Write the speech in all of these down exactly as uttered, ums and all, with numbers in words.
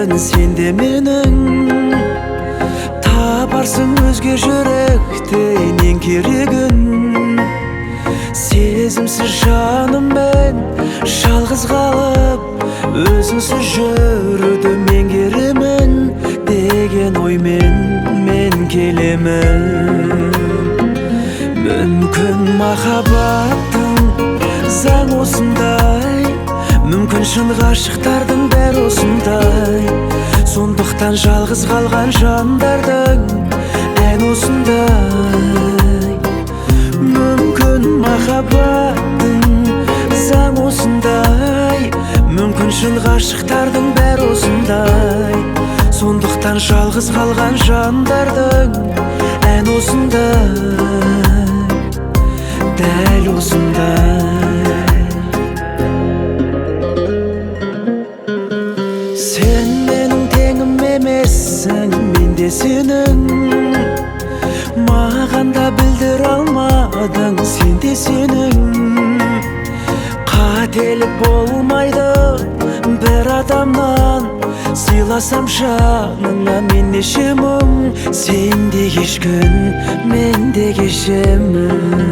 жүрегін сенде менің, табарсың өзге жүректен керегін. Сезімсіз жаныммен жалғыз қалып, өзіңсіз жүруді меңгеремін деген оймен мен келемін. Мүмкін махаббаттың заң осындай, мүмкін шын ғашықтардың бәрі осындай. Сондықтан жалғыз қалған жандардың ән осындай. Мүмкін махаббаттың заң осындай, мүмкін шын ғашықтардың бәрі осындай. Сондықтан жалғыз қалған жандардың ән осындай, дәл осындай. Сен менің теңім емессің, мен де сенің. Маған да білдіре алмадың, сен де сенің. Қателік болмайды бір адамнан, сыйласам жаныңа мен неше мың. Сен де кешкін, мен де кешемін.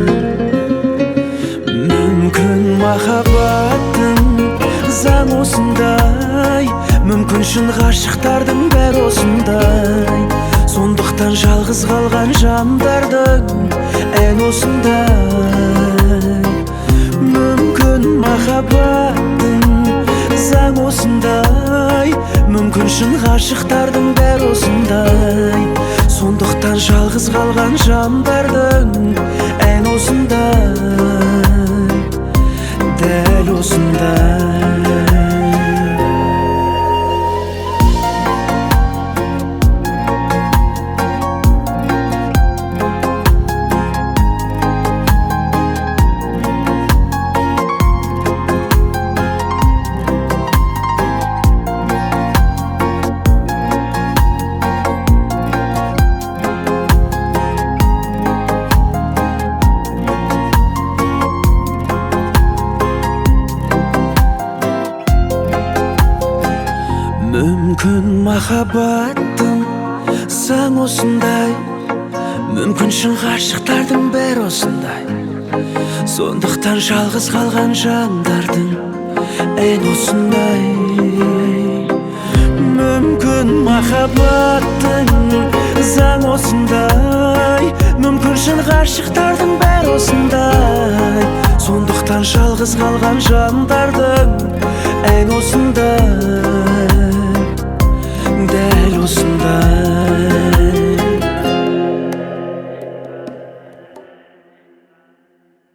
Мүмкін махаббаттың заң осындай, мүмкін шын ғашықтардың бәрі осындай. Сондықтан жалғыз қалған жандардың ән осындай. Мүмкін махаббаттың заң осындай, мүмкін шын ғашықтардың бәрі осындай. Сондықтан жалғыз қалған жандардың ән осындай, дәл осындай. Мүмкін махаббаттың заң осындай, мүмкін шын ғашықтардың бәрі осындай. Сондықтан жалғыз қалған жандардың ән осындай. Мүмкін махаббаттың заң осындай, мүмкін шын ғашықтардың бәрі осындай. Сондықтан жалғыз қалған жандардың ән осындай.